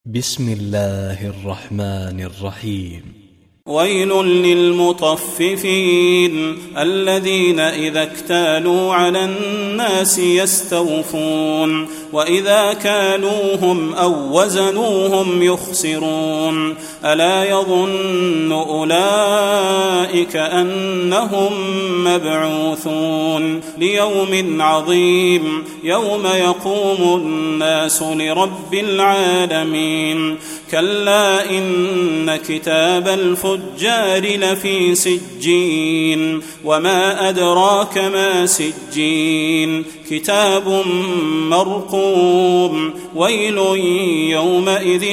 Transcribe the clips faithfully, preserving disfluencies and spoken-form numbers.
بسم الله الرحمن الرحيم. ويل للمطففين الذين إذا اكتالوا على الناس يستوفون وإذا كالوهم أو وزنوهم يخسرون ألا يظن أولئك أنهم مبعوثون ليوم عظيم يوم يقوم الناس لرب العالمين كلا إن كتاب الفجار لفي سجين وما أدراك ما سجين كتاب مرقوم ويل يومئذ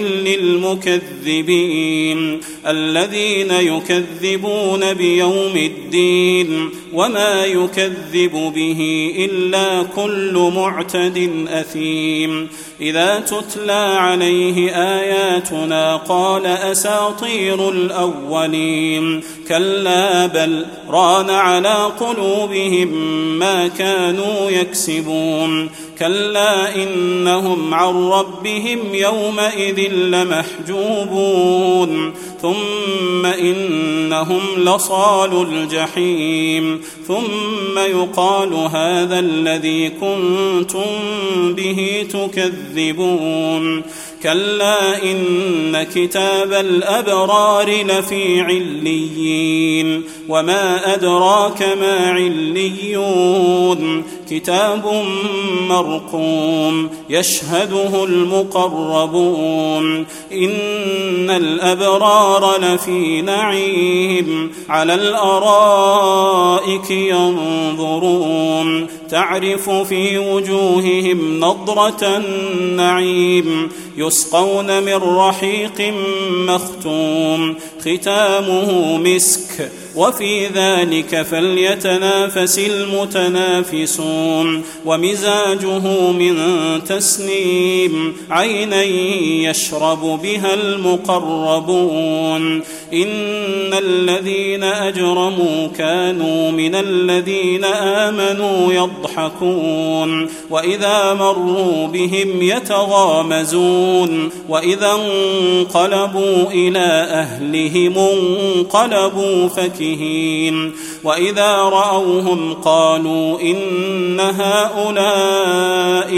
للمكذبين الذين يكذبون بيوم الدين وما يكذب به إلا كل معتد أثيم إذا تتلى عليه آياتنا قال أساطير الأولين كلا بل ران على قلوبهم ما كانوا يكسبون كلا إنهم عن ربهم يومئذ لمحجوبون ثم إنهم لصالو الجحيم ثم يقال هذا الذي كنتم به تكذبون كلا إن كتاب الأبرار لفي عليين وما أدراك ما عليون كتاب مرقوم يشهده المقربون إن الأبرار لفي نعيم على الأرائك ينظرون تعرف في وجوههم نضرة النعيم يسقون من رحيق مختوم ختامه مسك وفي ذلك فليتنافس المتنافسون ومزاجه من تسنيم عينا يشرب بها المقربون إن الذين أجرموا كانوا من الذين آمنوا يضحكون وإذا مروا بهم يتغامزون وإذا انقلبوا إلى أهلهم انقلبوا فكهين وإذا رأوهم قالوا إن هؤلاء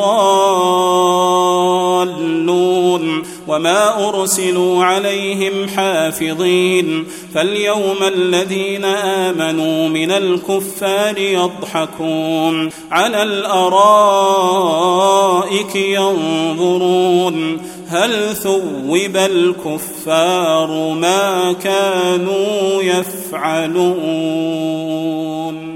لضالون وما أرسلوا عليهم حافظين فاليوم الذين آمنوا من الكفار يضحكون على الأرائك ينظرون هل ثوب الكفار ما كانوا يفعلون.